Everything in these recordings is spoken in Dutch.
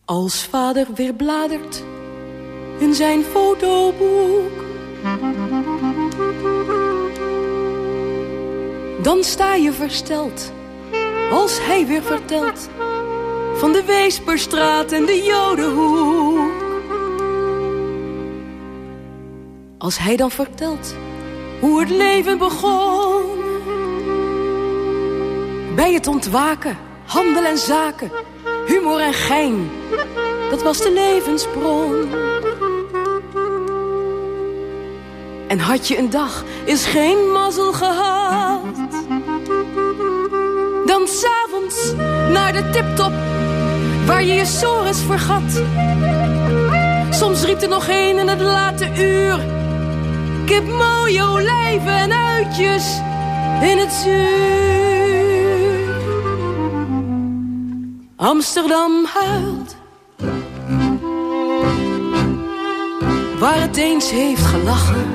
Als vader weer bladert in zijn fotoboek, dan sta je versteld als hij weer vertelt van de Weesperstraat en de Jodenhoek. Als hij dan vertelt hoe het leven begon, bij het ontwaken, handel en zaken, humor en gein, dat was de levensbron. En had je een dag eens geen mazzel gehad, dan 's avonds naar de tiptop, waar je je sores vergat. Soms riep er nog een in het late uur, kip, mooie olijven en uitjes in het zuur. Amsterdam huilt, waar het eens heeft gelachen.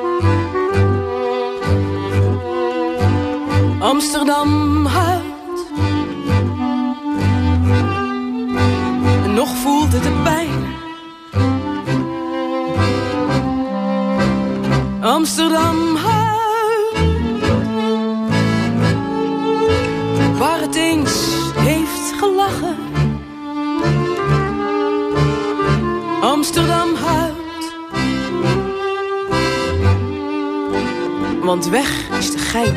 Amsterdam huilt, en nog voelt het de pijn. Amsterdam huilt, waar het eens heeft gelachen. Amsterdam huilt, want weg is de gein.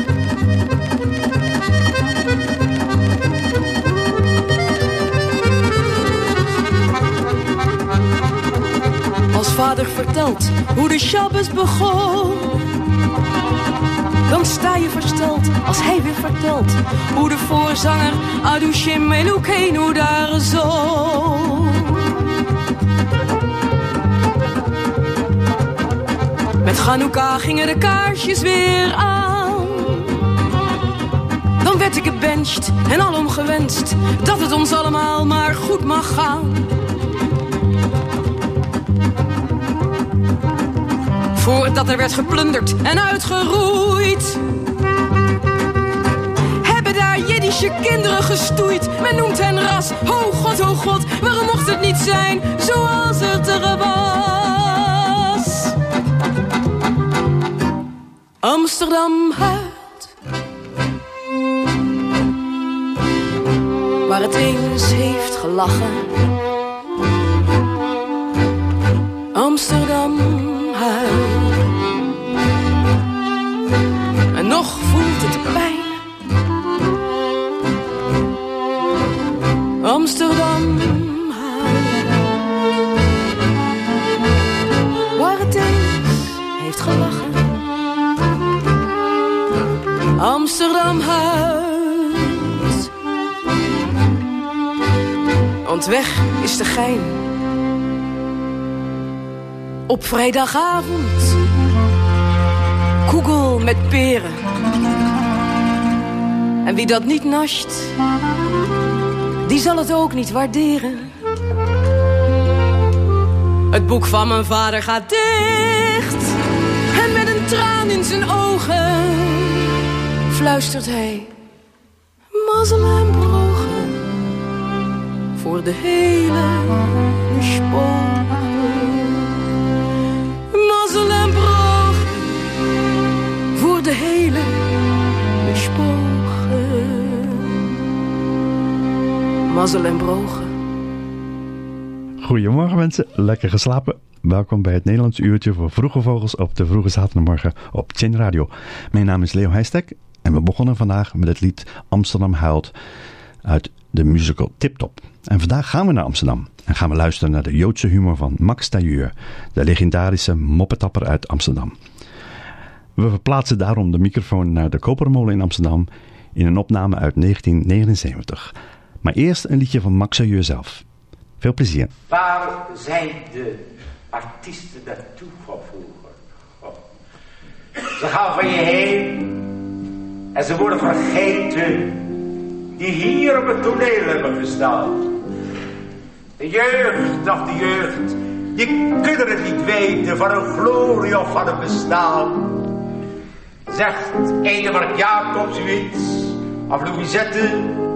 Als vader vertelt hoe de Shabbos begon, dan sta je versteld als hij weer vertelt hoe de voorzanger Adushim Elokeinu daar zong. Met Chanukka gingen de kaarsjes weer aan. Dan werd ik gebenched en alom gewenst dat het ons allemaal maar goed mag gaan. Voordat er werd geplunderd en uitgeroeid, hebben daar Jiddische kinderen gestoeid. Men noemt hen ras, oh God, waarom mocht het niet zijn zoals het er was? Amsterdam huilt, waar het eens heeft gelachen. Amsterdam huilt, en nog voelt het pijn. Amsterdam huilt, waar het eens heeft gelachen. Amsterdam huilt, want weg is de gein. Op vrijdagavond, koegel met peren. En wie dat niet nascht, die zal het ook niet waarderen. Het boek van mijn vader gaat dicht, en met een traan in zijn ogen fluistert hij: mazzel en brogen voor de hele spoor. Mazzel en brogen voor de hele spogen. Mazzel en brogen. Goedemorgen mensen, lekker geslapen. Welkom bij het Nederlands uurtje voor vroege vogels op de vroege zaterdagmorgen op Chin Radio. Mijn naam is Leo Heijstek en we begonnen vandaag met het lied Amsterdam huilt uit de musical Tip Top. En vandaag gaan we naar Amsterdam en gaan we luisteren naar de Joodse humor van Max Tailleur, de legendarische moppetapper uit Amsterdam. We verplaatsen daarom de microfoon naar de Kopermolen in Amsterdam in een opname uit 1979. Maar eerst een liedje van Max Tailleur zelf. Veel plezier. Waar zijn de artiesten naartoe van vroeger? Oh. Ze gaan van je heen en ze worden vergeten die hier op het toneel hebben gestaan. De jeugd, de jeugd, die kunnen het niet weten van een glorie of van een bestaan. Zegt Edemark Jacobs u iets, of Louisette,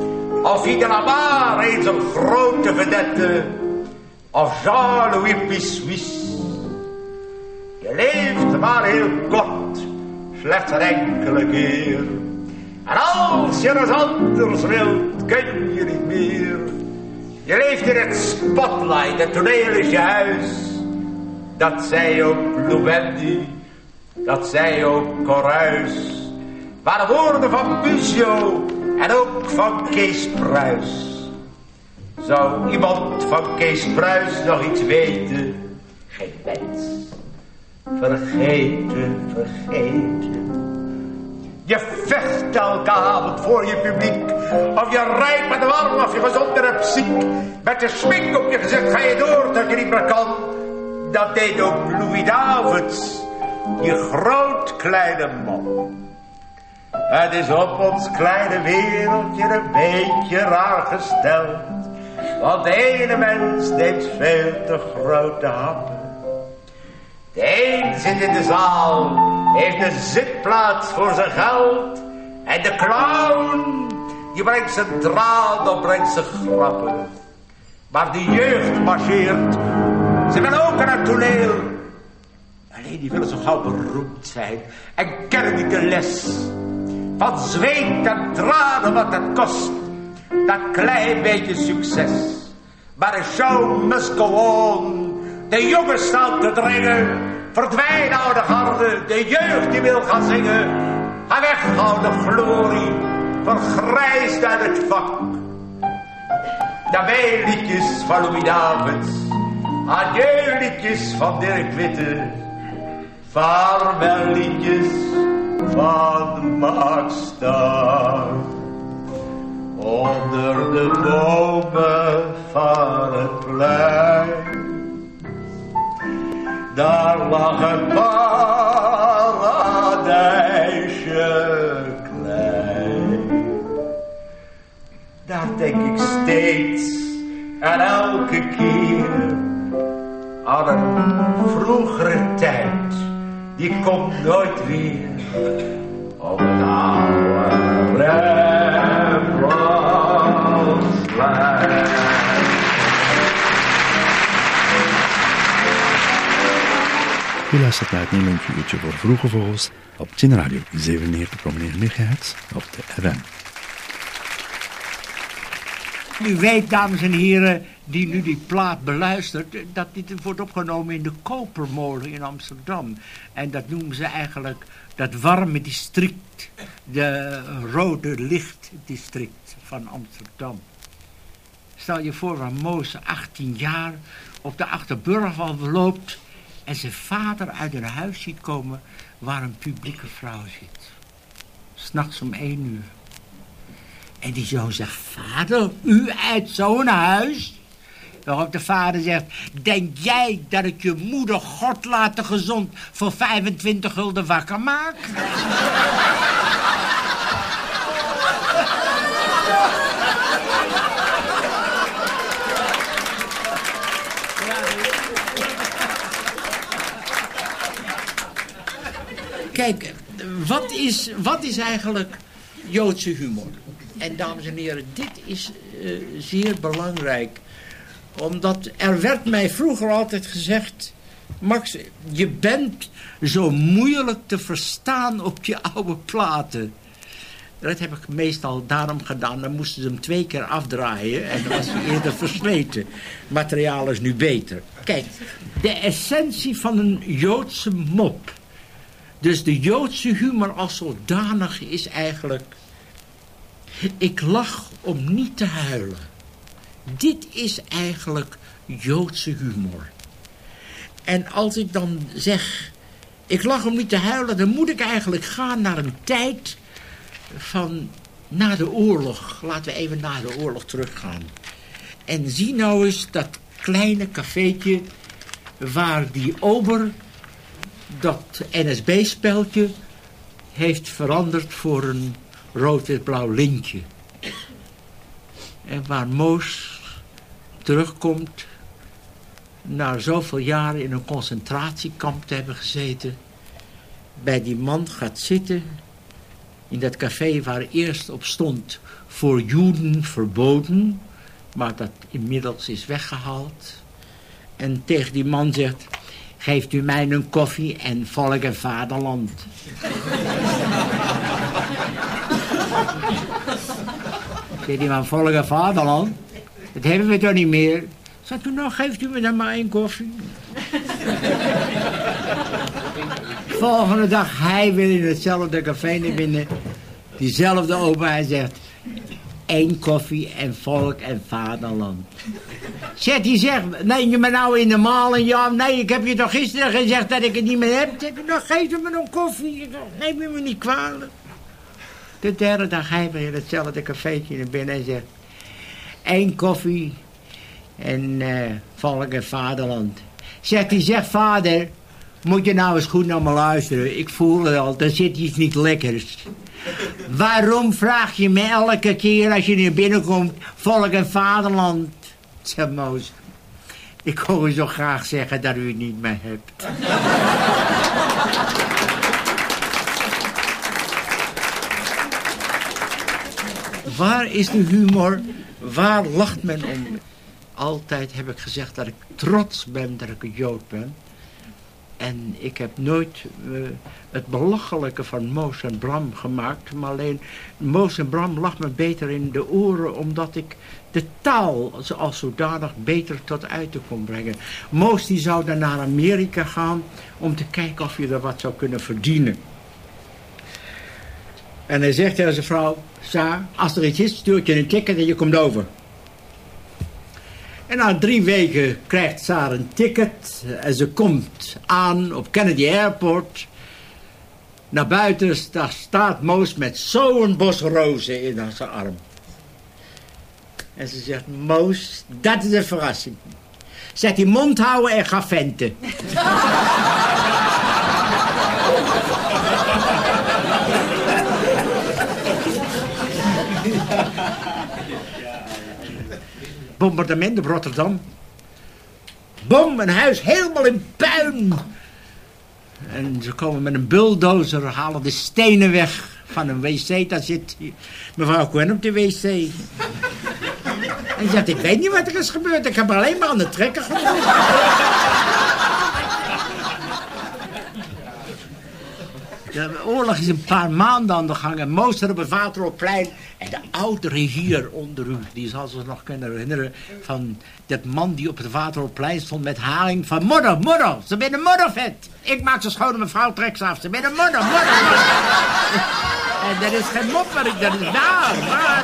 Of Guy de la Mare, eens een grote vedette. Of Jean-Louis Pissuis. Je leeft maar heel kort, slechts een enkele keer. En als je eens anders wilt, kun je niet meer. Je leeft in het spotlight, het toneel is je huis. Dat zei ook Louwendi, dat zei ook Corruis. Maar de woorden van Buzio en ook van Kees Pruis. Zou iemand van Kees Pruis nog iets weten? Geen mens. Vergeten, vergeten. Je vecht elke avond voor je publiek. Of je rijdt met de warm of je gezond hebt ziek. Met de smink op je gezicht ga je door tot je niet meer kan. Dat deed ook Louis Davids, die groot kleine man. Het is op ons kleine wereldje een beetje raar gesteld. Want de ene mens neemt veel te grote happen. De een zit in de zaal, heeft een zitplaats voor zijn geld. En de clown, die brengt zijn draad of brengt zijn grappen. Maar de jeugd marcheert, ze willen ook aan het toneel. Alleen die willen zo gauw beroemd zijn en kennen niet de les. Van zweet en tranen wat het kost, dat klein beetje succes. Maar de show must go on. De jongens staan te dringen. Verdwijn oude garde. De jeugd die wil gaan zingen. Ga weg oude glorie. Vergrijsd uit het vak. Daarbij liedjes van Louis Davids. Adieu liedjes van Dirk Witte. Vaarwel liedjes van Max Starr. Onder de bomen van het plein. Daar lag een paradijsje klein. Daar denk ik steeds en elke keer aan een vroegere tijd. Die komt nooit weer op het oude Rembrandtsplein. U luistert naar het Nederlands uurtje voor Vroege Vogels op Chin Radio 97,9 MHz op de FM. U weet, dames en heren, die nu die plaat beluistert, dat dit wordt opgenomen in de Kopermolen in Amsterdam. En dat noemen ze eigenlijk dat warme district, de rode lichtdistrict van Amsterdam. Stel je voor waar Moos 18 jaar op de Achterburgwal loopt en zijn vader uit een huis ziet komen waar een publieke vrouw zit. 's Nachts om 1 uur. En die zoon zegt, vader, u uit zo'n huis? Waarop de vader zegt, denk jij dat ik je moeder God laten gezond voor 25 gulden wakker maak? Kijk, wat is eigenlijk Joodse humor? En dames en heren, dit is zeer belangrijk. Omdat er werd mij vroeger altijd gezegd, Max, je bent zo moeilijk te verstaan op je oude platen. Dat heb ik meestal daarom gedaan. Dan moesten ze hem 2 keer afdraaien en dan was hij eerder versleten. Materiaal is nu beter. Kijk, de essentie van een Joodse mop. Dus de Joodse humor als zodanig is eigenlijk, ik lach om niet te huilen. Dit is eigenlijk Joodse humor. En als ik dan zeg, ik lach om niet te huilen, dan moet ik eigenlijk gaan naar een tijd van na de oorlog. Laten we even na de oorlog teruggaan. En zie nou eens dat kleine cafeetje waar die ober dat NSB-speldje heeft veranderd voor een rood-wit-blauw lintje. En waar Moos terugkomt na zoveel jaren in een concentratiekamp te hebben gezeten, bij die man gaat zitten In dat café waar eerst op stond voor Joden verboden, maar dat inmiddels is weggehaald. En tegen die man zegt, geeft u mij een koffie en volk en vaderland. Zegt die man, volk en vaderland? Dat hebben we toch niet meer? Zegt u, nou geeft u me dan maar een koffie. Volgende dag, hij weer in hetzelfde café naar binnen. Diezelfde opa, hij zegt, 1 koffie en volk en vaderland. Zegt hij, zegt, neem je me nou in de malen? Ja, nee, ik heb je toch gisteren gezegd dat ik het niet meer heb? Zegt hij, nou geef me een koffie. Neem je me niet kwalijk. De derde dag, hij weer in hetzelfde cafeetje naar binnen en zegt, 1 koffie en volk en vaderland. Zegt hij, zegt vader, moet je nou eens goed naar me luisteren. Ik voel het al, er zit iets niet lekkers. Waarom vraag je me elke keer als je hier binnenkomt, volk en vaderland? Zegt Moos, ik hoor u zo graag zeggen dat u het niet meer hebt. Waar is de humor? Waar lacht men om? Altijd heb ik gezegd dat ik trots ben dat ik een Jood ben. En ik heb nooit het belachelijke van Moos en Bram gemaakt. Maar alleen Moos en Bram lag me beter in de oren, omdat ik de taal als zodanig beter tot uit kon brengen. Moos die zou dan naar Amerika gaan om te kijken of je er wat zou kunnen verdienen. En hij zegt tegen zijn vrouw, Sa, als er iets is, stuurt je een ticket en je komt over. En na 3 weken krijgt Saar een ticket en ze komt aan op Kennedy Airport. Naar buiten daar staat Moos met zo'n bos rozen in zijn arm. En ze zegt, Moos, dat is een verrassing. Zet die mond houden en ga venten. Bombardement op Rotterdam. Bom, een huis helemaal in puin. En ze komen met een bulldozer, halen de stenen weg van een wc. Daar zit mevrouw Cohen op de wc. En ze zegt, ik weet niet wat er is gebeurd. Ik heb alleen maar aan de trekker gevoeld. De oorlog is een paar maanden aan de gang. En Moos er op het Waterloopplein. En de ouderen hier onder u, die zal zich nog kunnen herinneren van dat man die op het Waterloopplein stond met haring van modder, ze ben een moddervet. Ik maak ze schoon en mevrouw trekt ze af, ze ben een modder. En dat is geen mopperik, dat is waar.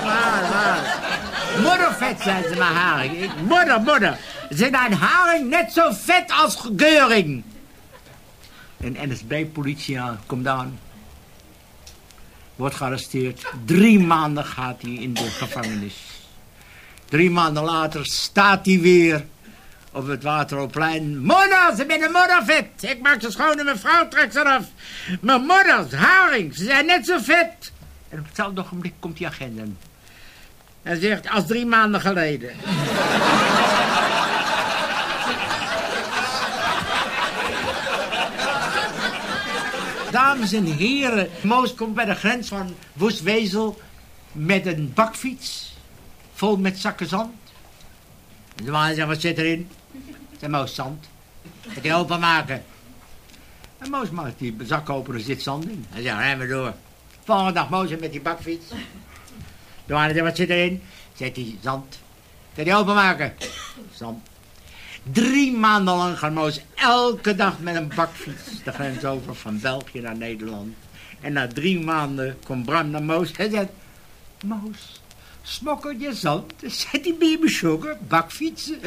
Moddervet, zijn ze maar haring. Modder. Ze zijn een haring net zo vet als Geuring. Een NSB-politie komt aan. Wordt gearresteerd. 3 maanden gaat hij in de gevangenis. 3 maanden later staat hij weer op het Waterloopplein. Modder, ze zijn een moddervet. Ik maak ze schoon en mijn vrouw trekt ze eraf. Maar modders, haring, ze zijn net zo vet. En op hetzelfde ogenblik komt die agent in. En zegt, als 3 maanden geleden. Dames en heren, Moos komt bij de grens van Woestwezel met een bakfiets vol met zakken zand. En de man zegt, wat zit erin? Zegt Moos, zand. Gaat hij openmaken. En Moos maakt die zak open, er zit zand in. Hij zegt, rijden we door. Volgende dag Moos met die bakfiets. De man zegt, wat zit erin? Zegt hij, zand. Gaat hij openmaken? Zand. 3 maanden lang gaat Moos elke dag met een bakfiets de grens over van België naar Nederland. En na 3 maanden komt Bram naar Moos en zegt, Moos, smokkel je zand? Zet die baby sugar, bakfietsen.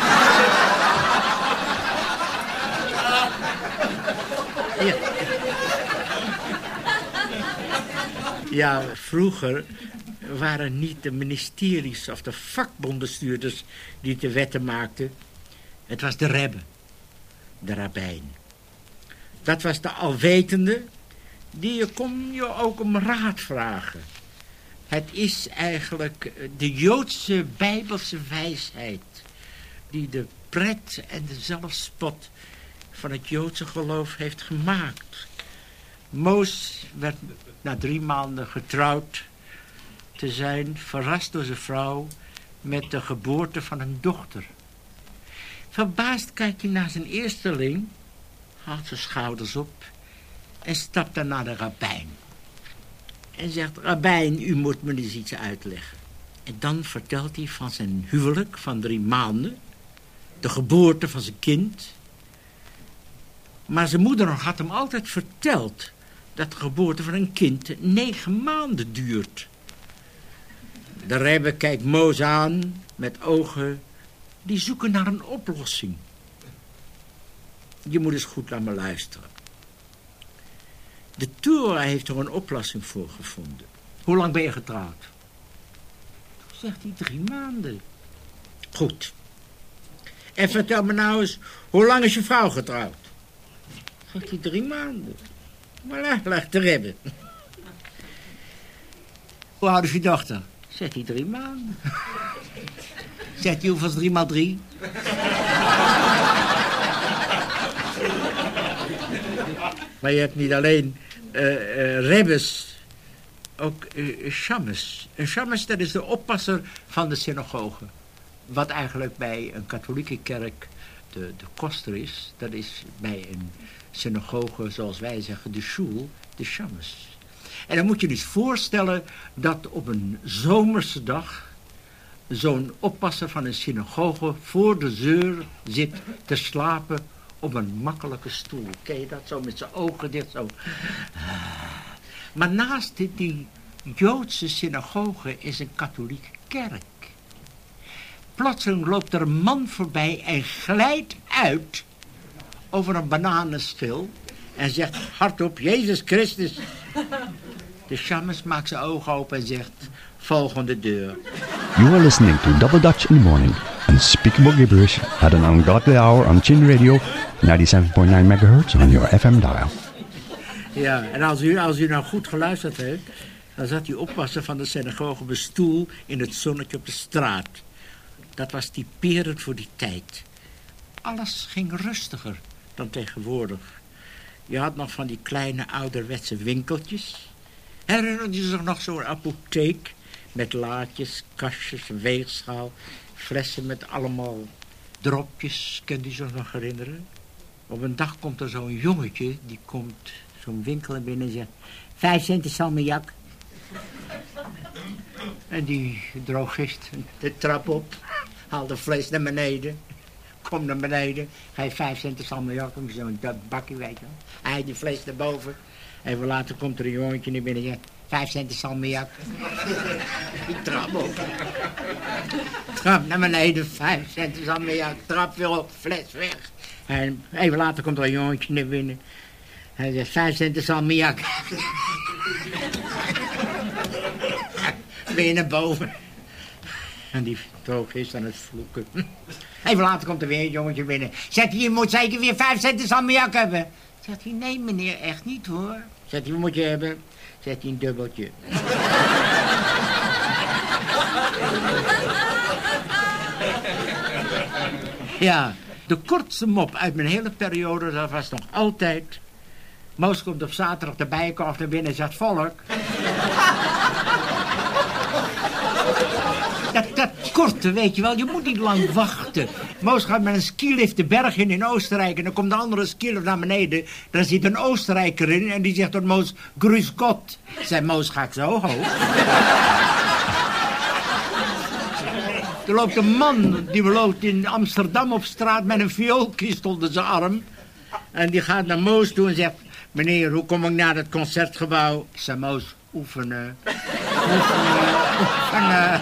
Ja, vroeger waren niet de ministeries of de vakbondbestuurders die de wetten maakten. Het was de rebbe, de rabbijn. Dat was de alwetende, die kon je ook om raad vragen. Het is eigenlijk de Joodse Bijbelse wijsheid die de pret en de zelfspot van het Joodse geloof heeft gemaakt. Moos werd na 3 maanden getrouwd te zijn, verrast door zijn vrouw met de geboorte van een dochter. Verbaasd kijkt hij naar zijn eersteling, haalt zijn schouders op en stapt dan naar de rabbijn. En zegt, rabbijn, u moet me eens iets uitleggen. En dan vertelt hij van zijn huwelijk van 3 maanden, de geboorte van zijn kind. Maar zijn moeder had hem altijd verteld dat de geboorte van een kind 9 maanden duurt. De rebbe kijkt Moos aan met ogen die zoeken naar een oplossing. Je moet eens goed naar me luisteren. De Torah heeft er een oplossing voor gevonden. Hoe lang ben je getrouwd? Zegt hij 3 maanden. Goed. En vertel me nou eens, hoe lang is je vrouw getrouwd? Zegt hij 3 maanden. Maar lag de rebbe. Hoe oud is je dochter? Zegt hij 3 maanden. Zegt hij hoeveel is 3 maal 3? Maar je hebt niet alleen rebbes, ook shammes. Een shammes, dat is de oppasser van de synagoge. Wat eigenlijk bij een katholieke kerk de koster is. Dat is bij een synagoge, zoals wij zeggen, de shul, de shammes. En dan moet je dus voorstellen dat op een zomerse dag zo'n oppasser van een synagoge voor de deur zit te slapen op een makkelijke stoel. Ken je dat? Zo met zijn ogen dicht zo. Maar naast die Joodse synagoge is een katholieke kerk. Plotseling loopt er een man voorbij en glijdt uit over een bananenschil en zegt hardop, Jezus Christus. De shammes maakt zijn ogen open en zegt, volgende deur. You are listening to Double Dutch in the Morning, unspeakable gibberish at an ungodly hour on Chin Radio, 97.9 MHz on your FM dial. Ja, en als u nou goed geluisterd heeft, dan zat die oppasser van de synagoge op een stoel in het zonnetje op de straat. Dat was typerend voor die tijd. Alles ging rustiger dan tegenwoordig. Je had nog van die kleine ouderwetse winkeltjes. Herinner je zich nog zo'n apotheek met laadjes, kastjes, een weegschaal, flessen met allemaal dropjes, kunt u zich nog herinneren? Op een dag komt er zo'n jongetje, die komt zo'n winkel binnen en zegt, 5 cent is salmiak. En die drogist de trap op, haalt de fles naar beneden, komt naar beneden, geeft 5 cent is salmiak, zo'n bakje, weet je wel. Hij heeft die fles naar boven. Even later komt er een jongetje naar binnen en zegt, 5 cent is salmiak. Die trap op. Trap naar beneden, 5 cent is salmiak. Trap weer op, fles weg. En even later komt er een jongetje naar binnen. Hij zegt, 5 cent is salmiak. Weer naar boven. En die droog is aan het vloeken. Even later komt er weer een jongetje binnen. Zegt hij, je moet zeker weer 5 cent is salmiak hebben. Zegt hij, nee meneer, echt niet hoor. Zegt hij, wat moet je hebben? Zegt hij, een dubbeltje. Ja, de kortste mop uit mijn hele periode, dat was nog altijd... Moos komt op zaterdag de Bijenkorf naar binnen en zegt, volk. Dat korte, weet je wel, je moet niet lang wachten. Moos gaat met een skilift de berg in Oostenrijk en dan komt de andere skilift naar beneden. Daar zit een Oostenrijker in en die zegt tot Moos, grüß Gott. Zei Moos, ga ik zo hoog? Er loopt een man, die loopt in Amsterdam op straat met een vioolkist onder zijn arm. En die gaat naar Moos toe en zegt, meneer, hoe kom ik naar het concertgebouw? Ik zei, Moos, oefenen. Oefenen.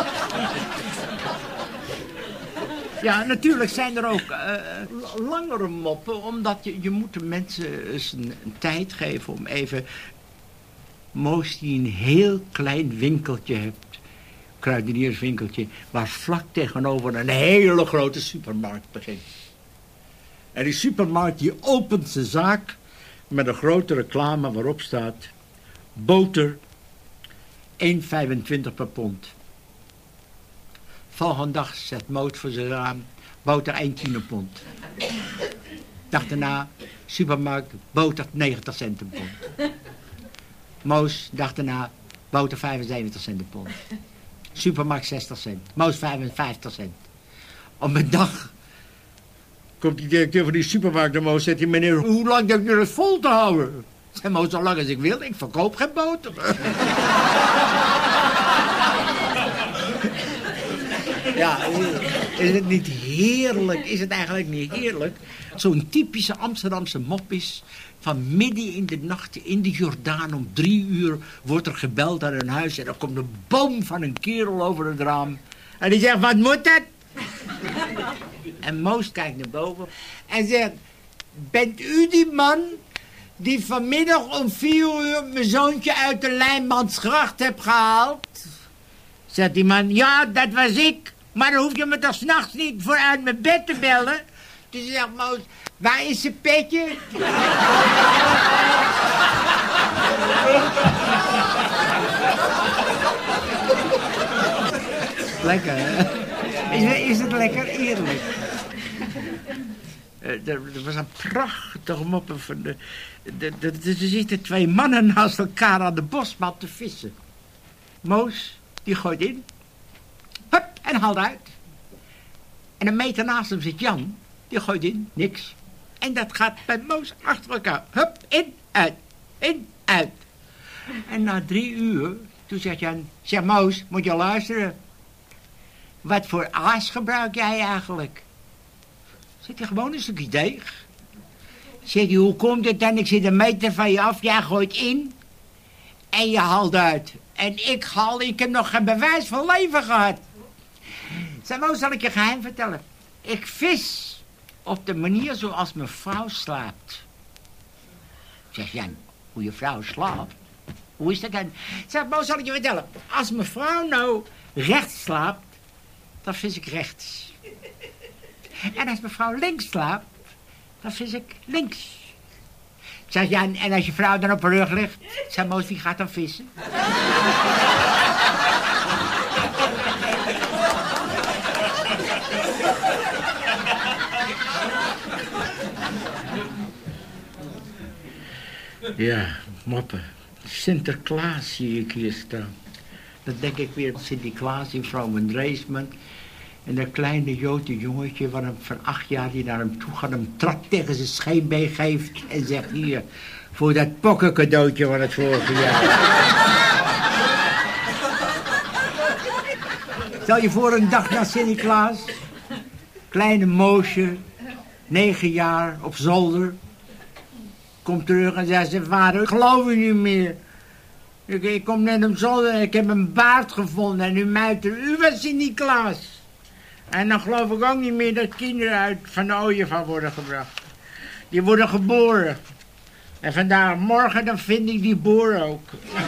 Ja, natuurlijk zijn er ook langere moppen, omdat je moet de mensen eens een tijd geven om even... Moos die een heel klein winkeltje hebt, kruidenierswinkeltje, waar vlak tegenover een hele grote supermarkt begint. En die supermarkt die opent zijn zaak met een grote reclame waarop staat, boter 1,25 per pond. Volgende dag zet Moos voor zijn raam, boter 1,10 per pond. Dag daarna, supermarkt, boter 90 cent een pond. Moos, dag daarna, boter 75 cent een pond. Supermarkt 60 cent. Moos 55 cent. Op een dag komt die directeur van die supermarkt naar Moos. Zegt hij, meneer, hoe lang denk je het vol te houden? Zeg Moos, zo lang als ik wil. Ik verkoop geen boter. Ja, is het niet heerlijk? Is het eigenlijk niet heerlijk? Zo'n typische Amsterdamse mop is... van midden in de nacht in de Jordaan om 3 uur... wordt er gebeld aan een huis... en er komt een boom van een kerel over het raam. En die zegt, wat moet dat? En Moos kijkt naar boven en zegt... bent u die man... die vanmiddag om 4 uur... mijn zoontje uit de Lijnmansgracht hebt gehaald? Zegt die man, ja, dat was ik... maar dan hoef je me toch 's nachts niet voor uit mijn bed te bellen. Dus zegt Moos, waar is zijn petje? Lekker, hè? Is het lekker eerlijk? Er was een prachtig moppen van er zitten 2 mannen naast elkaar aan de bosmat te vissen. Moos, die gooit in. Hup, en haalt uit. En een meter naast hem zit Jan. Die gooit in, niks. En dat gaat bij Moos achter elkaar. Hup, in, uit. In, uit. En na 3 uur, toen zegt Jan... Zeg Moos, moet je luisteren. Wat voor aas gebruik jij eigenlijk? Zegt hij, gewoon een stukje deeg. Zegt hij, hoe komt het dan? Ik zit een meter van je af, jij gooit in. En je haalt uit. En ik heb nog geen bewijs van leven gehad. Zeg Moos, zal ik je geheim vertellen? Ik vis op de manier zoals mijn vrouw slaapt. Zeg Jan, hoe je vrouw slaapt? Hoe is dat dan? Zeg Moos, zal ik je vertellen? Als mijn vrouw nou rechts slaapt, dan vis ik rechts. En als mijn vrouw links slaapt, dan vis ik links. Zeg Jan, en als je vrouw dan op haar rug ligt, zeg Moos, wie gaat dan vissen? Ja, moppen. Sinterklaas zie ik hier staan. Dan denk ik weer Sinterklaas in Vrouw en Dreesman. En dat kleine Joodse jongetje van 8 jaar die naar hem toe gaat, hem trap tegen zijn scheenbeen geeft en zegt, hier, voor dat pokkencadeautje van het vorige jaar. Stel je voor een dag na Sinterklaas, kleine Moosje, 9 jaar, op zolder, komt terug en zegt zijn vader, ik geloof u niet meer. Ik kom net op zolder en ik heb een baard gevonden en u muiter, u was Sinterklaas. En dan geloof ik ook niet meer dat kinderen uit van de ooievaar worden gebracht. Die worden geboren. En vandaag morgen dan vind ik die boer ook.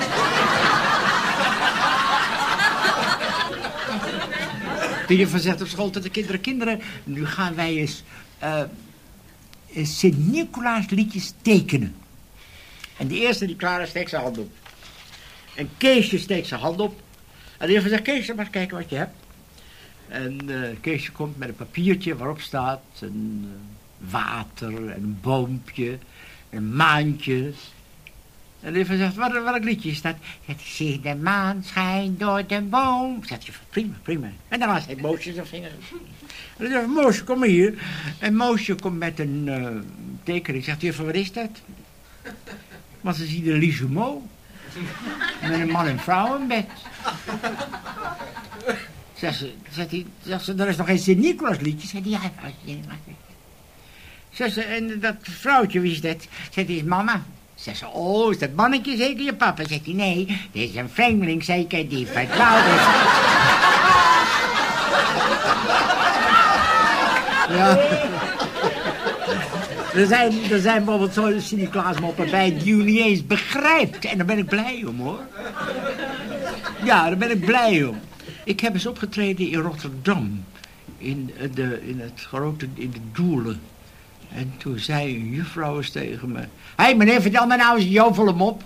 De juffrouw zegt op school tot de kinderen, nu gaan wij eens Sint-Nicolaas liedjes tekenen. En de eerste die klaar is, steekt zijn hand op. En Keesje steekt zijn hand op. En de juffrouw zegt, Keesje, maar eens kijken wat je hebt. En Keesje komt met een papiertje waarop staat een water en een boompje, een maantje. En de juffrouw zegt, welk liedje is dat? Het zie de maan schijnt door de boom. Zegt je, prima, prima. En daarna steekt Moosje zijn vingers. En dan zegt Moosje, kom maar hier. En Moosje komt met een tekening. Zegt de juffrouw, wat is dat? Maar ze ziet een Lisumo. Met een man en vrouw in bed. Zegt ze, er is nog geen Sint-Nicolaas liedje. Zegt hij, ja. Zegt ze, en dat vrouwtje, wie is dat? Zegt hij, is mama. Zegt ze, oh, is dat mannetje zeker je papa? Zegt hij, nee, dit is een vreemdeling zeker die vertrouwd is. Ja. Er zijn bijvoorbeeld zo'n Sinterklaasmoppen bij die u niet eens begrijpt. En daar ben ik blij om, hoor. Ja, daar ben ik blij om. Ik heb eens opgetreden in Rotterdam. In de Doelen. En toen zei een juffrouw eens tegen me... Hé, meneer, vertel me nou eens een jovele mop.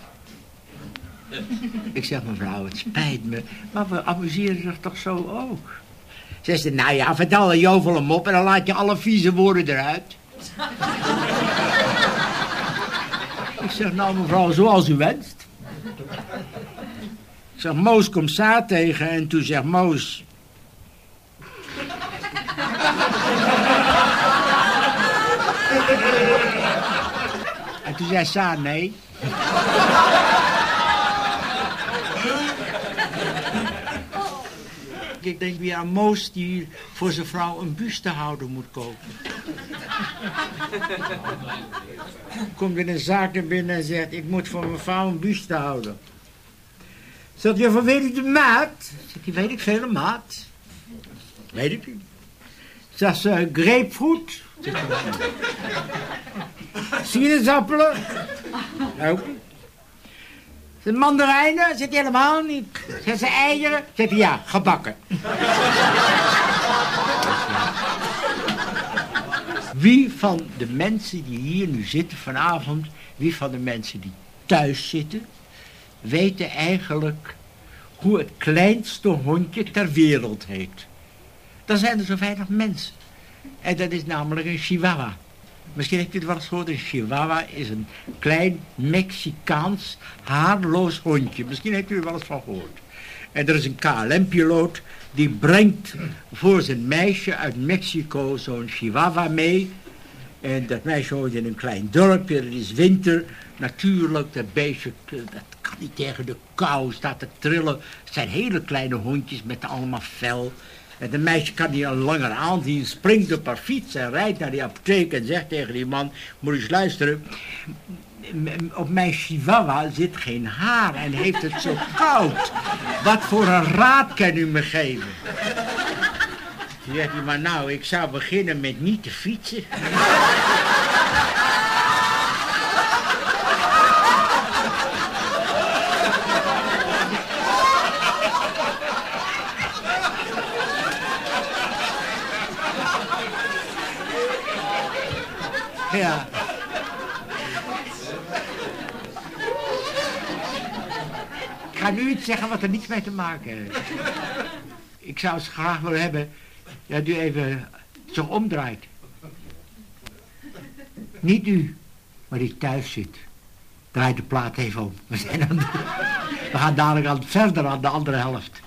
Ik zeg, mevrouw, het spijt me. Maar we amuseren zich toch zo ook. Zegt ze, nou ja, vertel een jovele mop en dan laat je alle vieze woorden eruit. Ik zeg, nou mevrouw, zoals u wenst. Ik zeg, Moos komt Saar tegen en toen zegt Moos... En toen zei Saar nee. Ik denk weer aan Moos die voor zijn vrouw een bustehouder moet kopen. Komt in een zaak naar binnen en zegt, ik moet voor mijn vrouw een bustehouder. Zegt hij, van weet u de maat? Zegt hij, weet ik veel, een maat. Weet ik niet. Zegt ze, grapefruit? Sinaasappelen? Ook niet. Zegt mandarijnen? Zegt hij helemaal niet. Zegt ze eieren? Zegt hij, ja, gebakken. Wie van de mensen die hier nu zitten vanavond, wie van de mensen die thuis zitten, weten eigenlijk hoe het kleinste hondje ter wereld heet? Dan zijn er zo weinig mensen. En dat is namelijk een chihuahua. Misschien heeft u het wel eens gehoord. Een chihuahua is een klein Mexicaans haarloos hondje. Misschien heeft u er wel eens van gehoord. En er is een KLM-piloot die brengt voor zijn meisje uit Mexico zo'n chihuahua mee. En dat meisje woont in een klein dorpje, het is winter. Natuurlijk, dat beestje, dat kan niet tegen de kou, staat te trillen. Het zijn hele kleine hondjes met allemaal vel. En de meisje kan die al langer aanzien, springt op haar fiets en rijdt naar die apotheek en zegt tegen die man, moet je eens luisteren, op mijn chihuahua zit geen haar en heeft het zo koud. Wat voor een raad kan u me geven? Toen zegt hij, maar nou, ik zou beginnen met niet te fietsen. Ja. Ik ga nu iets zeggen wat er niets mee te maken heeft. Ik zou het graag willen hebben dat u even zich omdraait. Niet u, maar die thuis zit. Draait de plaat even om. We gaan dadelijk verder aan de andere helft.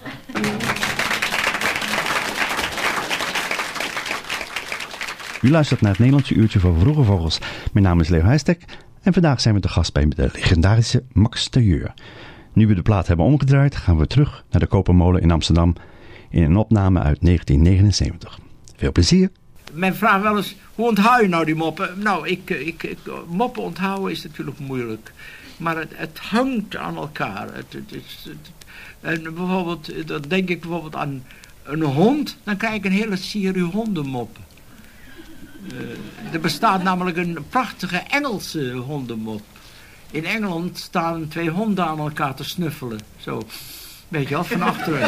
U luistert naar het Nederlandse uurtje voor Vroege Vogels. Mijn naam is Leo Heijstek en vandaag zijn we te gast bij de legendarische Max Terjeur. Nu we de plaat hebben omgedraaid, gaan we terug naar de Kopermolen in Amsterdam in een opname uit 1979. Veel plezier! Men vraagt wel eens, hoe onthoud je nou die moppen? Nou, moppen onthouden is natuurlijk moeilijk. Maar het hangt aan elkaar. En bijvoorbeeld, dan denk ik bijvoorbeeld aan een hond, dan krijg ik een hele serie hondenmoppen. Er bestaat namelijk een prachtige Engelse hondenmop. In Engeland staan 2 honden aan elkaar te snuffelen. Zo, weet je wel, van achteren.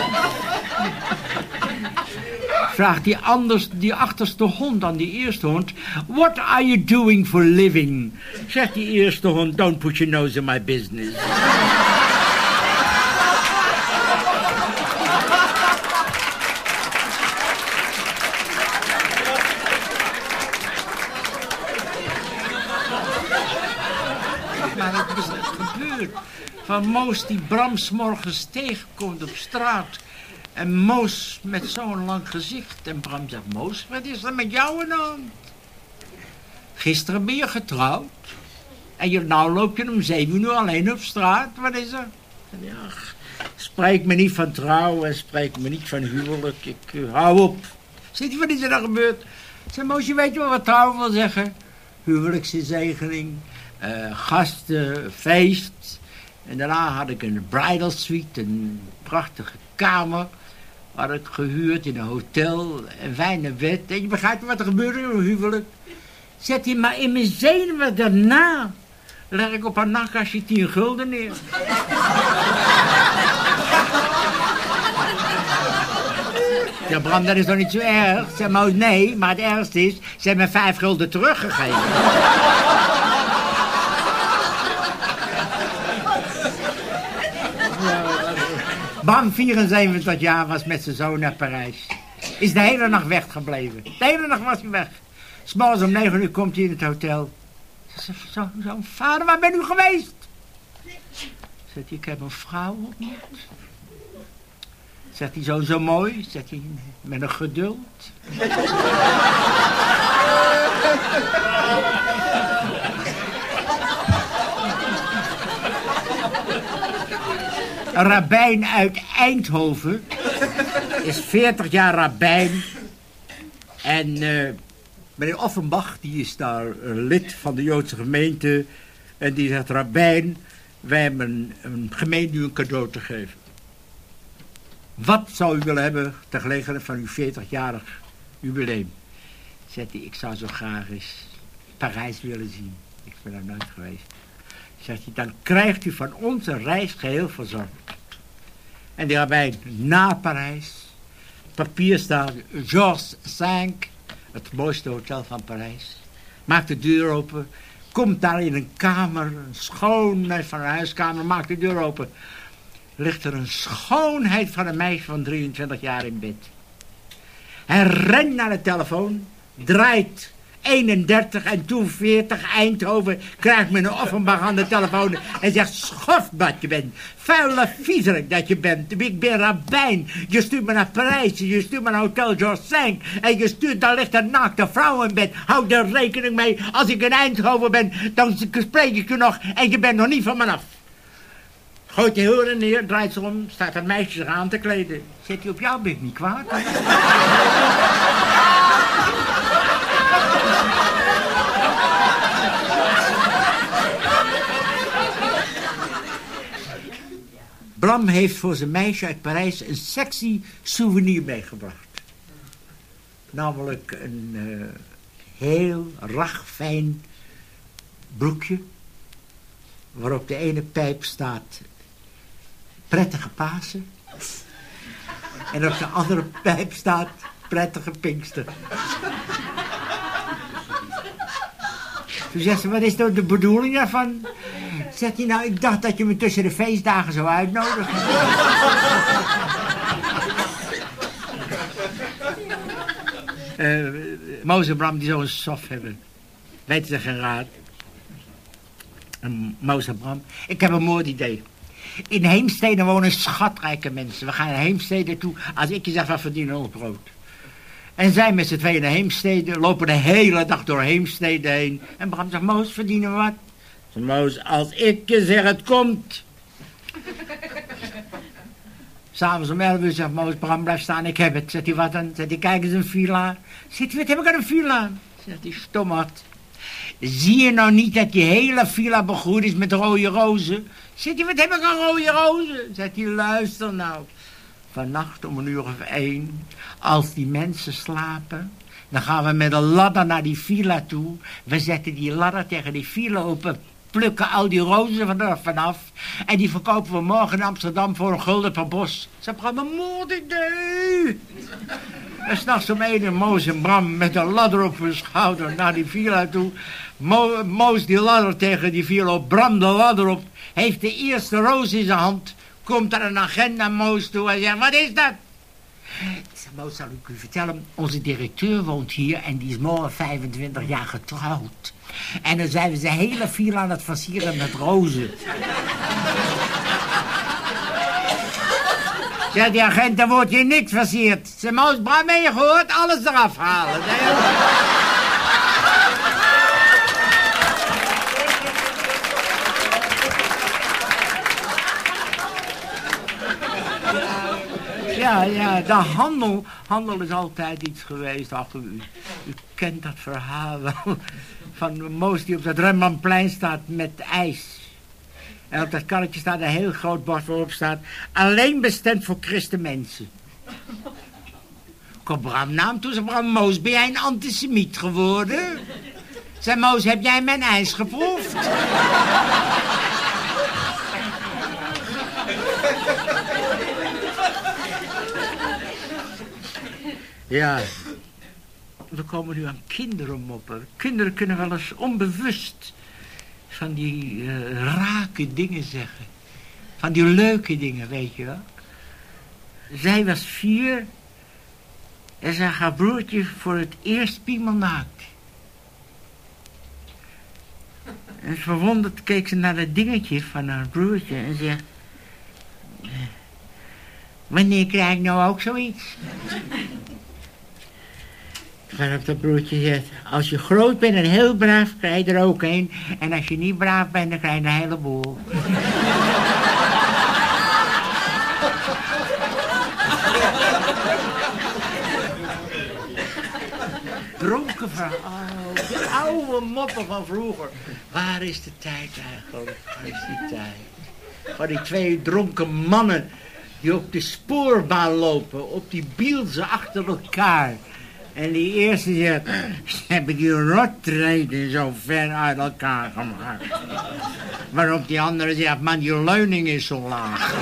Vraagt die achterste hond aan die eerste hond, what are you doing for living? Zegt die eerste hond, don't put your nose in my business. Maar het gebeurt. Van Moos die Bram 's morgens tegenkomt op straat. En Moos met zo'n lang gezicht. En Bram zegt, Moos, wat is er met jou aan de hand? Gisteren ben je getrouwd. En nou loop je om 7 uur alleen op straat. Wat is er? Ja, spreek me niet van trouw en spreek me niet van huwelijk. Ik hou op. Zit je, wat is er dan gebeurd? Zeg, Moos, je weet wel wat trouw wil zeggen. Huwelijksinzegening, gasten, feest. En daarna had ik een bridal suite, een prachtige kamer. Had ik gehuurd in een hotel, een fijne bed. En je begrijpt wat er gebeurde in een huwelijk. Zet hij maar in mijn zenuwen daarna. Leg ik op haar nachtkastje 10 gulden neer. Ja, Bram, dat is toch niet zo erg? Zeg maar, nee, maar het ergste is, ze hebben me 5 gulden teruggegeven. Bram, 74 jaar, was met zijn zoon naar Parijs. Is de hele nacht weggebleven. De hele nacht was hij weg. 'Smorgens om 9 uur komt hij in het hotel. Zo, vader, waar ben u geweest? Zegt hij, ik heb een vrouw ontmoet. Zegt hij, zo mooi? Zegt hij, met een geduld. Een rabbijn uit Eindhoven is 40 jaar rabbijn. En meneer Offenbach, die is daar lid van de Joodse gemeente. En die zegt, rabbijn, wij hebben een gemeente nu een cadeau te geven. Wat zou u willen hebben ter gelegenheid van uw 40-jarig jubileum? Zegt hij, ik zou zo graag eens Parijs willen zien. Ik ben daar nooit geweest. Zegt hij, dan krijgt u van ons een reis geheel verzorgd. En die rabbijn naar Parijs. Papier staat, Georges V, het mooiste hotel van Parijs. Maakt de deur open. Komt daar in een kamer, een schoonheid van een huiskamer, maakt de deur open. Ligt er een schoonheid van een meisje van 23 jaar in bed. Hij rent naar de telefoon, draait 31 en toen 40, Eindhoven, krijgt meneer Offenbach aan de telefoon en zegt, schoft wat je bent, vuile viezerik dat je bent, ik ben rabbijn, je stuurt me naar Parijs, je stuurt me naar Hotel Georges V en je stuurt, daar ligt een naakte vrouw in bed, houd er rekening mee, als ik in Eindhoven ben, dan spreek ik je nog en je bent nog niet van me af. Gooit de heuren neer, draait ze om, staat een meisje zich aan te kleden. Zit hij op jou, ben ik niet kwaad? Bram heeft voor zijn meisje uit Parijs een sexy souvenir meegebracht. Namelijk een heel ragfijn broekje. Waarop de ene pijp staat prettige Pasen. En op de andere pijp staat prettige Pinkster. Toen zegt ze, wat is nou de bedoeling daarvan? Zegt hij, nou, ik dacht dat je me tussen de feestdagen zou uitnodigen. Moos en Bram, die zo'n sof hebben. Weten ze geen raad. Moos en Bram, ik heb een mooi idee. In Heemstede wonen schatrijke mensen. We gaan naar Heemstede toe als ik je zeg, we verdienen ons brood. En zij met z'n tweeën naar Heemstede, lopen de hele dag door Heemstede heen. En Bram zegt, Moos, verdienen we wat? Zegt Moos, als ik je zeg, het komt. S'avonds om 11 uur zegt Moos, Bram, blijf staan, ik heb het. Zegt hij, wat dan? Zegt hij, kijk eens, een villa. Zegt hij, wat heb ik aan een villa? Zegt hij, stommerd. Zie je nou niet dat die hele villa begroeid is met rode rozen? Zegt hij, wat heb ik aan rode rozen? Zegt hij, luister nou. Vannacht om 1:01, als die mensen slapen, dan gaan we met een ladder naar die villa toe. We zetten die ladder tegen die villa open, plukken al die rozen er vanaf. En die verkopen we morgen in Amsterdam voor $1 per bos. Ze gaan een moordidee. En s'nachts om 1 uur Moos en Bram met een ladder op hun schouder naar die villa toe. Moos die ladder tegen die villa op, Bram de ladder op, heeft de eerste roos in zijn hand. Komt er een agent naar Moos toe en zegt, wat is dat? Moos, zal ik u vertellen, onze directeur woont hier en die is morgen 25 jaar getrouwd. En dan zijn we zijn hele villa aan het versieren met rozen. Ja, die agent, dan wordt hier niks versierd. Zeg, Moos, Bram, ben je gehoord? Alles eraf halen. Ja, de handel is altijd iets geweest. Ach, u kent dat verhaal wel. Van Moos die op dat Rembrandtplein staat met ijs. En op dat karretje staat een heel groot bord waarop staat, alleen bestemd voor christenmensen. Kom Bram naam toe, zei Bram, Moos, ben jij een antisemiet geworden? Zei Moos, heb jij mijn ijs geproefd? Ja, we komen nu aan kinderen moppen. Kinderen kunnen wel eens onbewust van die rake dingen zeggen. Van die leuke dingen, weet je wel. Zij was 4 en zag haar broertje voor het eerst piemelnaakt. En verwonderd keek ze naar dat dingetje van haar broertje en zegt... Wanneer krijg ik nou ook zoiets? Waarop dat broertje zegt... Als je groot bent en heel braaf, krijg je er ook een. En als je niet braaf bent, dan krijg je een heleboel. Dronken vrouw. Oh, de oude moppen van vroeger. Waar is de tijd eigenlijk? Waar is die tijd? Van die 2 dronken mannen die op de spoorbaan lopen, op die bielzen achter elkaar. En die eerste zegt, heb ik die rottreden zo ver uit elkaar gemaakt. Waarop die andere zegt, man, je leuning is zo laag.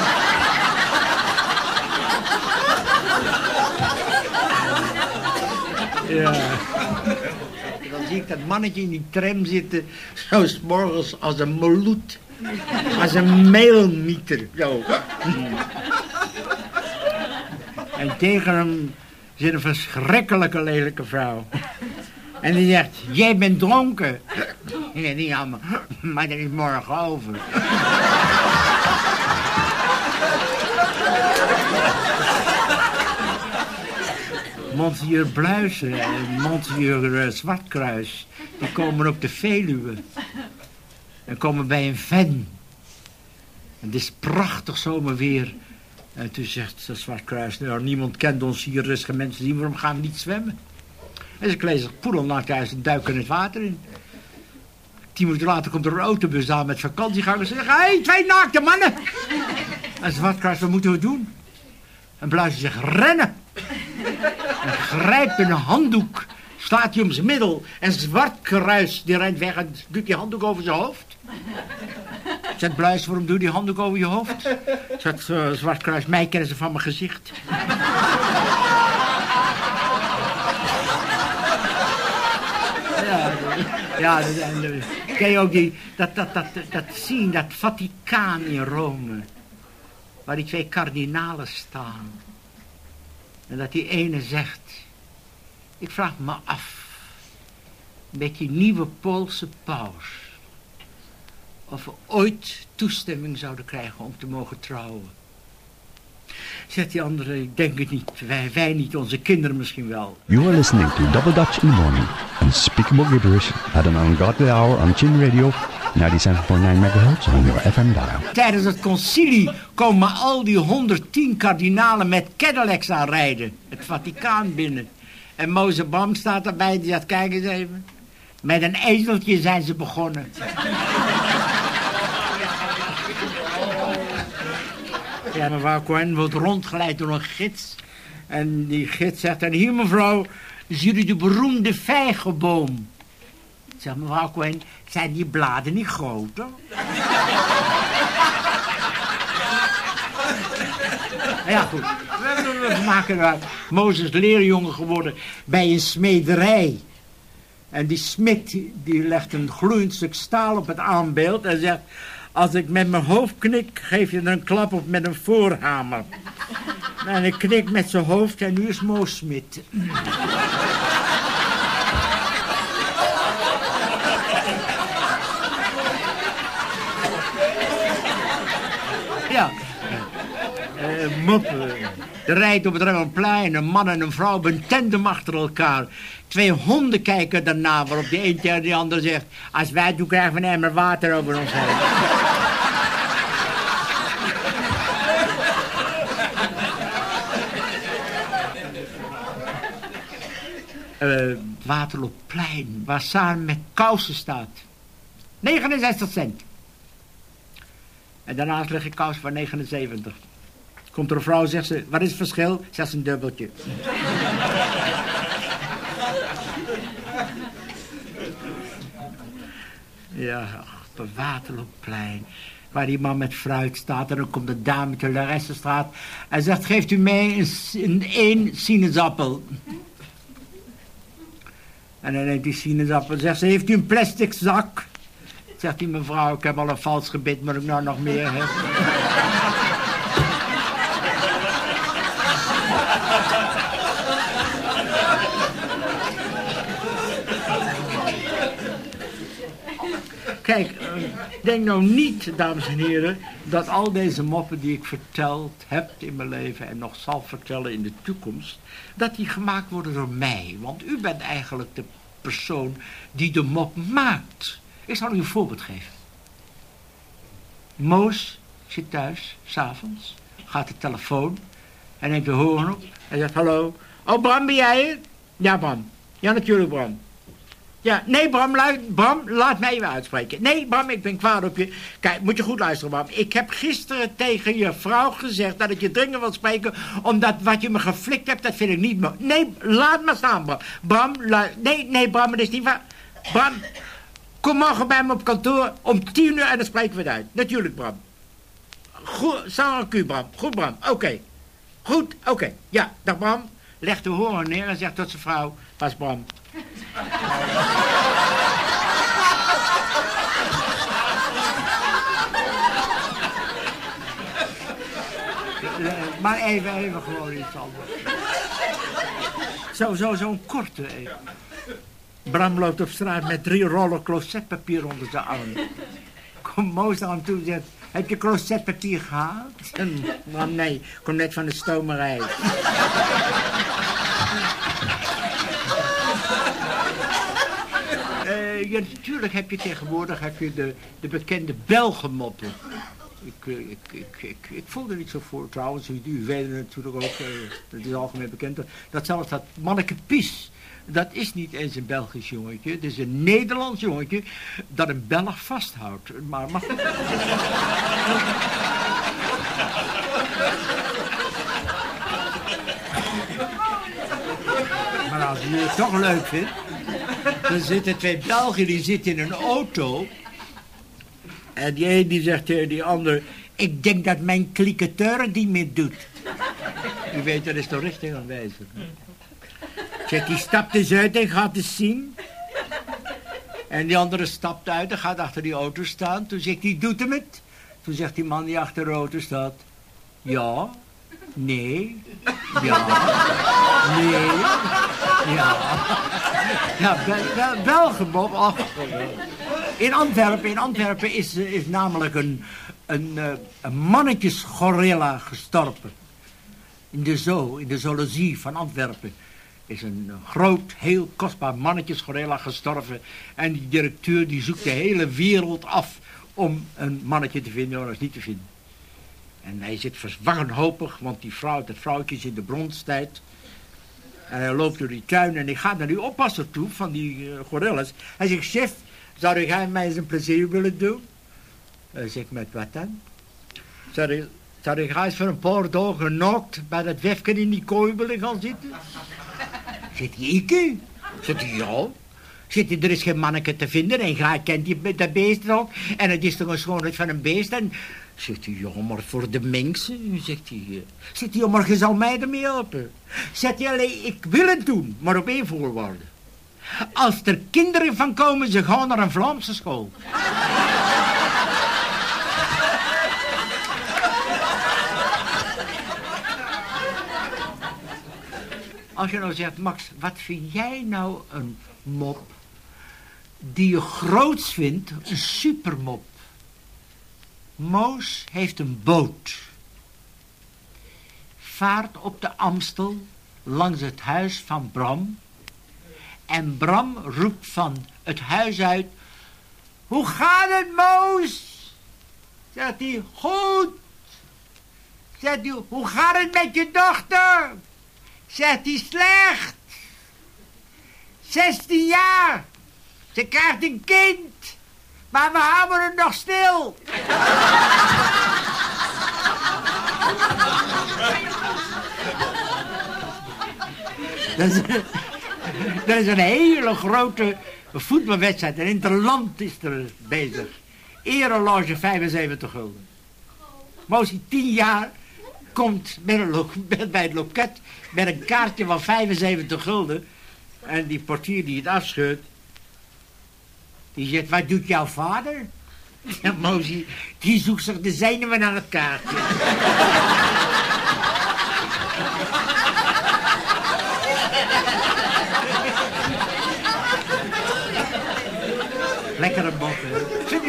Ja. Dan zie ik dat mannetje in die tram zitten, zo 's morgens als een meloet. Als een meelmieter, zo. En tegen hem zit een verschrikkelijke lelijke vrouw. En die zegt, jij bent dronken. Ja, niet allemaal, maar dat is morgen over. Monseigneur Bluizen en Monseigneur Zwartkruis, die komen op de Veluwe. En komen bij een ven. En het is prachtig zomerweer. En toen zegt Zwartkruis, nou, niemand kent ons hier, er is geen mensen zien, waarom gaan we niet zwemmen? En ze kleden zich poedelnaakt uit en duiken het water in. 10 minuten later komt er een autobus aan met vakantiegangers en zeggen, hé, 2 naakte mannen! En Zwartkruis, wat moeten we doen? En Bluizen zegt, rennen! En grijpt een handdoek, slaat hij om zijn middel. En Zwartkruis, die rent weg en doet die handdoek over zijn hoofd. Zegt Bluizen, waarom doe je die handdoek over je hoofd? Zegt Zwartkruis, mij kennen ze van mijn gezicht. Ja, ken je ook dat zien, dat Vaticaan in Rome. Waar die 2 kardinalen staan. En dat die ene zegt, ik vraag me af, met die nieuwe Poolse paus, of we ooit toestemming zouden krijgen om te mogen trouwen. Zegt die andere, ik denk het niet, wij niet, onze kinderen misschien wel. You are listening to Double Dutch in the Morning, unspeakable gibberish at an ungodly hour on Chin Radio, 97.9 MHz on your FM dial. Tijdens het concilie komen al die 110 kardinalen met Cadillacs aanrijden, het Vaticaan binnen. En Mozebam staat erbij, die zegt, kijk eens even, met een ezeltje zijn ze begonnen. Ja, mevrouw Cohen wordt rondgeleid door een gids. En die gids zegt, en hier mevrouw, is jullie de beroemde vijgenboom. Zegt mevrouw Cohen, zijn die bladen niet groter? Ja, goed. We maken daar Mozes leerjongen geworden bij een smederij. En die smid, die legt een gloeiend stuk staal op het aanbeeld en zegt, als ik met mijn hoofd knik, geef je er een klap op met een voorhamer. En ik knik met zijn hoofd en nu is Moos Smit. Ja, moppen. Er rijdt op het Remmelplein een man en een vrouw op een tandem achter elkaar. 2 honden kijken daarna, waarop de een tegen de ander zegt, als wij het doen, krijgen we een emmer water over ons heen. Waterloopplein, waar samen met kousen staat. 69 cent. En daarnaast leg ik kousen voor 79. Komt er een vrouw, zegt ze, wat is het verschil? Zegt ze, een dubbeltje. Ja, op het Waterloopplein. Waar die man met fruit staat. En dan komt de dame uit de Laressenstraat. En zegt, geeft u mij een sinaasappel. En dan neemt die sinaasappel en zegt ze, heeft u een plastic zak? Zegt die mevrouw, ik heb al een vals gebit, maar ik nou nog meer heb. Kijk, denk nou niet, dames en heren, dat al deze moppen die ik verteld heb in mijn leven en nog zal vertellen in de toekomst, dat die gemaakt worden door mij. Want u bent eigenlijk de persoon die de mop maakt. Ik zal u een voorbeeld geven. Moos zit thuis, 's avonds, gaat de telefoon en neemt de hoorn op en zegt hallo. Oh, Bram, ben jij het? Ja, Bram. Ja, natuurlijk, Bram. Ja, nee, Bram, laat mij even uitspreken. Nee, Bram, ik ben kwaad op je. Kijk, moet je goed luisteren, Bram. Ik heb gisteren tegen je vrouw gezegd dat ik je dringend wil spreken, omdat wat je me geflikt hebt, dat vind ik niet mooi. Nee, laat maar staan, Bram. Nee, Bram, dat is niet waar. Bram, kom morgen bij me op kantoor om 10 uur en dan spreken we het uit. Natuurlijk, Bram. Goed, sans rancune, Bram. Goed, Bram. Oké. Goed, oké. Ja, dag, Bram. Legt de hoorn neer en zegt tot zijn vrouw, pas Bram. Maar even gewoon iets anders. Zo'n korte even. Bram loopt op straat met 3 rollen closetpapier onder zijn arm. Komt Moos aan toe en zegt, heb je closetpapier gehaald? Bram, nee, ik kom net van de stomerij. Ja, natuurlijk heb je tegenwoordig de bekende Belgenmoppen. Ik voel er niet zo voor trouwens. U weet het natuurlijk ook, dat is algemeen bekend. Dat zelfs dat manneke Pies, dat is niet eens een Belgisch jongetje. Het is een Nederlands jongetje dat een Belg vasthoudt. Maar goed. Maar als u het toch leuk vindt, dan zitten 2 Belgen, die zitten in een auto. En die een die zegt tegen die ander, ik denk dat mijn cliqueteur het niet meer doet. U weet, dat is toch richting aanwijzig. Zeg, die stapt eens uit en gaat eens zien. En die andere stapt uit en gaat achter die auto staan. Toen zegt hij, doet hem het? Toen zegt die man die achter de auto staat, ja, nee, ja, nee, ja. Ja, Belgenmop. In Antwerpen is namelijk een mannetjesgorilla gestorven. In de zoologie van Antwerpen is een groot, heel kostbaar mannetjesgorilla gestorven. En die directeur die zoekt de hele wereld af om een mannetje te vinden, maar dat is niet te vinden. En hij zit wanhopig, want dat vrouwtje is in de bronstijd. En hij loopt door die tuin en hij gaat naar die oppasser toe van die gorillas. Hij zegt, chef, zou jij mij eens een plezier willen doen? Hij zegt, met wat dan? Zou jij eens voor een paar dagen genookt bij dat wefje in die kooi willen gaan zitten? Zegt hij, ik? Zegt hij, ja. Zegt hij, er is geen manneke te vinden en jij kent dat beest ook. En het is toch een schoonheid van een beest en... Zegt hij, ja, maar voor de mensen, zegt hij. Zegt hij, ja, maar je zal mij ermee helpen. Zegt hij, alleen, ik wil het doen, maar op 1 voorwaarde. Als er kinderen van komen, ze gaan naar een Vlaamse school. Als je nou zegt, Max, wat vind jij nou een mop die je groots vindt, een supermop? Moos heeft een boot. Vaart op de Amstel langs het huis van Bram. En Bram roept van het huis uit, hoe gaat het, Moos? Zegt hij, goed. Zegt hij, hoe gaat het met je dochter? Zegt hij, slecht. 16 jaar. Ze krijgt een kind. Maar we houden het nog stil. Dat is een hele grote voetbalwedstrijd. En Interland is er bezig. Ereloge 75 gulden. Moos, 10 jaar, komt bij het loket met een kaartje van 75 gulden. En die portier die het afscheurt, die zegt, wat doet jouw vader? Ja, Moos, die zoekt zich de zenuwen aan het kaartje. Lekkere botten.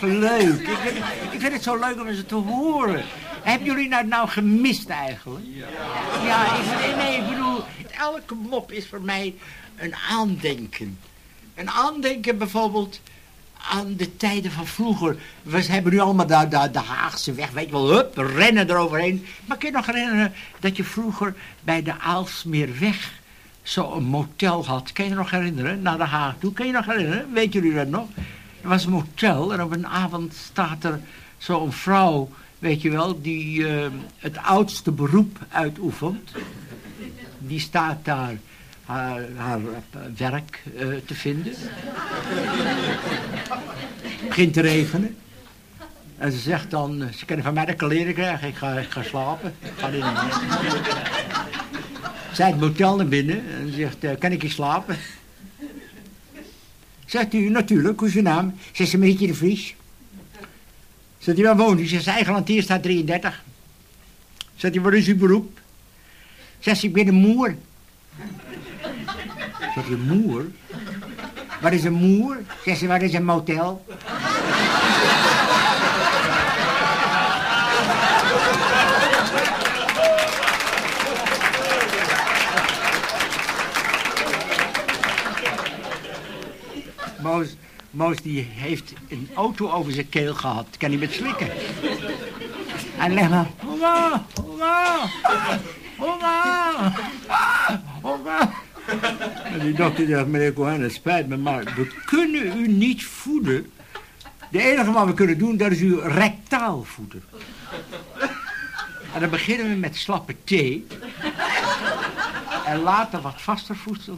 leuk. Ik vind het zo leuk om ze te horen. Hebben jullie nou gemist eigenlijk? Ja, ik bedoel, elke mop is voor mij een aandenken. Een aandenken bijvoorbeeld aan de tijden van vroeger. We hebben nu allemaal de Haagse weg, weet je wel, hup, we rennen eroverheen. Maar kun je nog herinneren dat je vroeger bij de Aalsmeerweg zo'n motel had? Kun je je nog herinneren? Naar de Haag toe, kun je nog herinneren? Weet jullie dat nog? Er was een motel en op een avond staat er zo'n vrouw, weet je wel, die het oudste beroep uitoefent. Die staat daar haar werk te vinden. Het begint te regenen. En ze zegt dan, ze kunnen van mij de kleren krijgen, ik ga slapen. Ik ga niet naar zij het motel naar binnen en zegt, kan ik hier slapen? Zegt u, natuurlijk, hoe is uw naam? Zegt ze, Marietje de Vries. Zegt u, waar woont u? Zegt ze, eigen lanteer staat 33. Zegt u, wat is uw beroep? Zegt ze, ik ben een moer. Zegt u, moer? Wat is een moer? Zegt ze, wat is een motel? Moos die heeft een auto over zijn keel gehad. Kan niet met slikken. En legt maar, hoera, hoera, hoera, hoera. En die dokter zegt, meneer Cohen, het spijt me, maar we kunnen u niet voeden. De enige wat we kunnen doen, dat is u rectaal voeden. En dan beginnen we met slappe thee. En later wat vaster voedsel.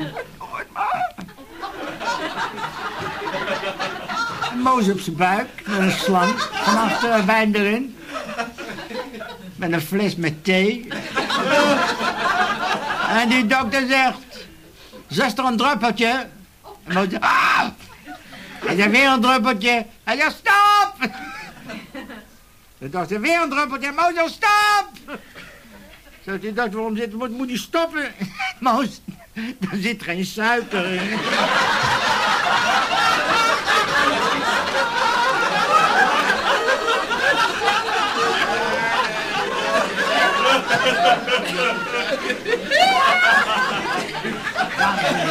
Moos op zijn buik, met een slang, vanaf de wijn erin. Met een fles met thee. En die dokter zegt, zuster een druppeltje. En Moos zegt, ah! Hij zegt, weer een druppeltje. Hij zegt, stop! De dokter zegt, weer een druppeltje. Moos zegt, stop! Zegt die dokter, waarom moet hij stoppen? Moos, er zit geen suiker in. Dames en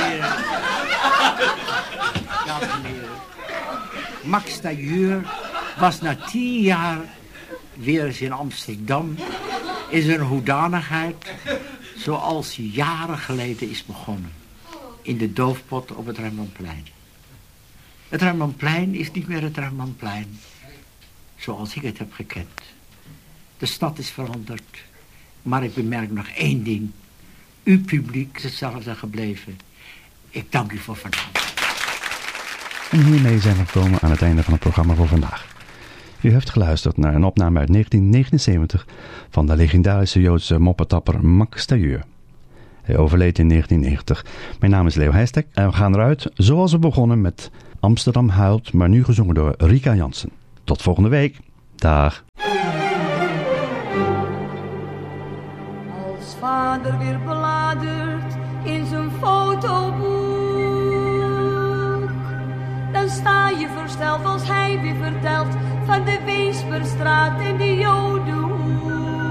heren. Max Tailleur was na 10 jaar weer eens in Amsterdam in zijn hoedanigheid zoals hij jaren geleden is begonnen. In de doofpot op het Rembrandtplein. Het Rembrandtplein is niet meer het Rembrandtplein zoals ik het heb gekend. De stad is veranderd. Maar ik bemerk nog één ding. Uw publiek is hetzelfde gebleven. Ik dank u voor vanavond. En hiermee zijn we gekomen aan het einde van het programma voor vandaag. U heeft geluisterd naar een opname uit 1979 van de legendarische Joodse moppetapper Max Tailleur. Hij overleed in 1990. Mijn naam is Leo Heijstek en we gaan eruit zoals we begonnen met Amsterdam huilt, maar nu gezongen door Rika Jansen. Tot volgende week. Dag. Als vader weer bladert in zijn fotoboek, dan sta je versteld als hij weer vertelt van de Weesperstraat en de Jodenhoek.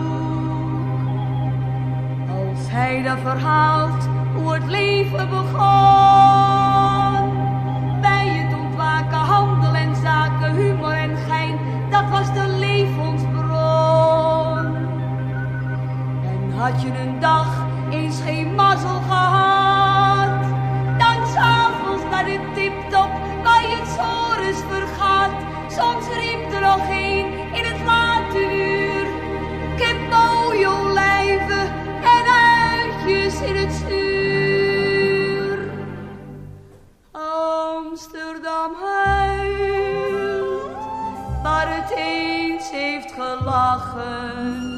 Als hij dan verhaalt hoe het leven begon, bij het ontwaken, handel en zaken, humor en gein, dat was de levensbron. En had je een dag eens geen mazzel gehad, dan 's avonds naar de tiptop waar je het sores vergaat. Soms riep er nog een in het late uur. Ik heb mooie olijven en uitjes in het stuur. Amsterdam huilt, waar het eens heeft gelachen.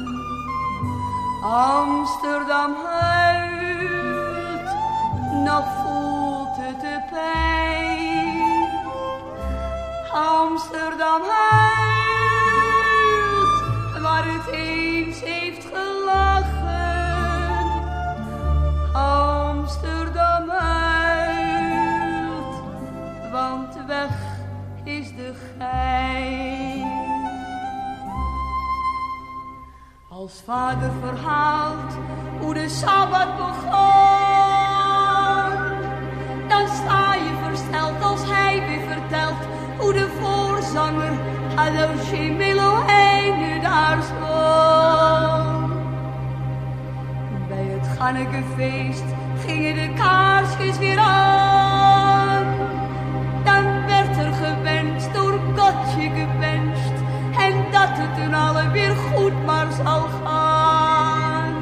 Amsterdam huilt, nog voelt het de pijn. Amsterdam huilt, waar het eens heeft gelachen. Amsterdam huilt, want weg is de gein. Als vader verhaalt hoe de Sabbat begon, dan sta je versteld als hij weer vertelt hoe de voorzanger Adolfje Meloheine daar zong. Bij het Gannekefeest gingen de kaarsjes weer aan. Dan werd er gewenst, door Godje gewenst, en dat het toen alle weer goed maar zal gaan.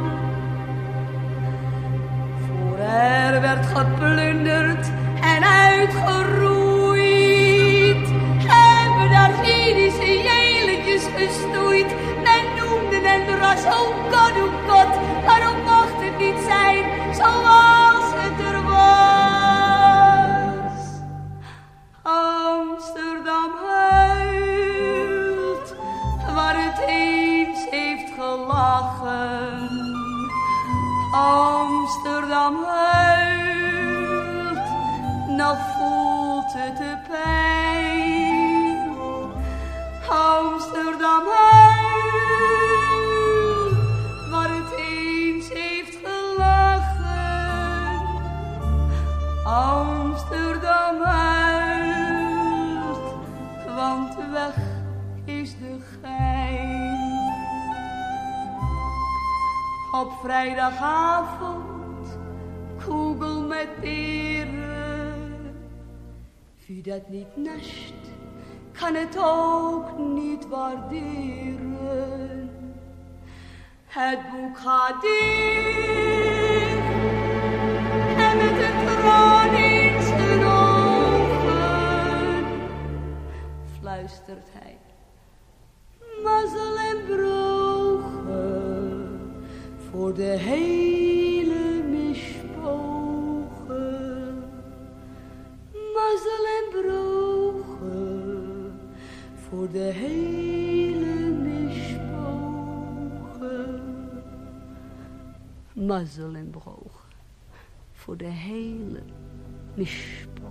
Voor er werd geplunderd en uitgeroeid, hebben daar Jiddische jeletjes gestoeid. Men noemde hen ras, oh God, waarom mocht het niet zijn zoals het er was? Amsterdam huilt, waar het eens heeft gelachen. Amsterdam huilt, nog voelt het de pijn. Amsterdam huilt, waar het eens heeft gelachen. Amsterdam huilt, want weg is de gein. Op vrijdagavond, kugel met peren. Wie dat niet nast, kan het ook niet waarderen. Het boek gaat dicht, en met een traan in zijn ogen fluistert hij: mazzel en brogen voor de hele mispogen. Mazzel en brogen voor de hele mispogen. Mazzel en brogen voor de hele mispogen.